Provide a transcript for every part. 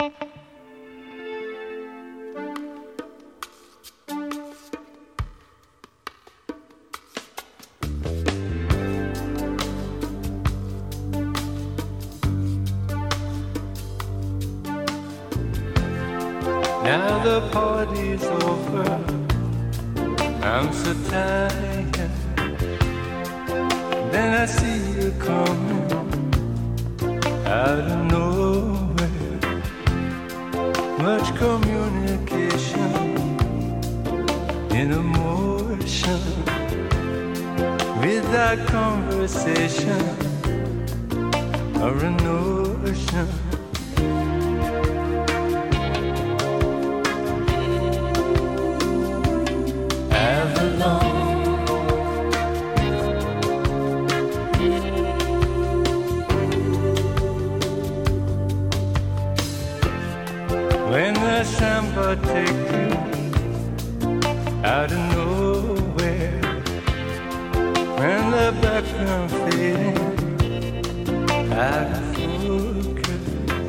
Now the party's over, I'm so tired. Then I see you coming out of nowhere. Much communication in emotion, without conversation or a notion. When the samba take you out of nowhere, when the background fading out of focus,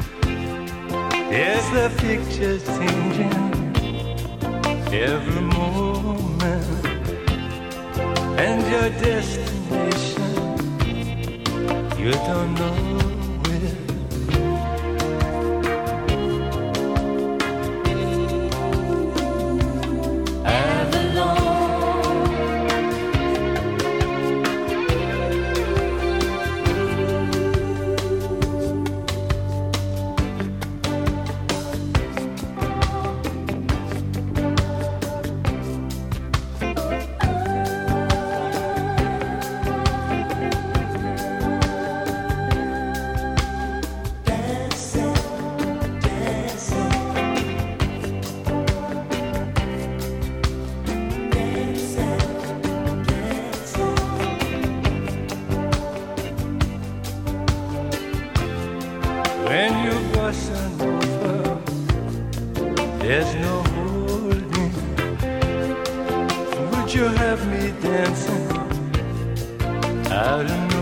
yes, the picture's changing every moment, and your destination you don't know. When you bustin' over, there's no holding. Would you have me dancing out of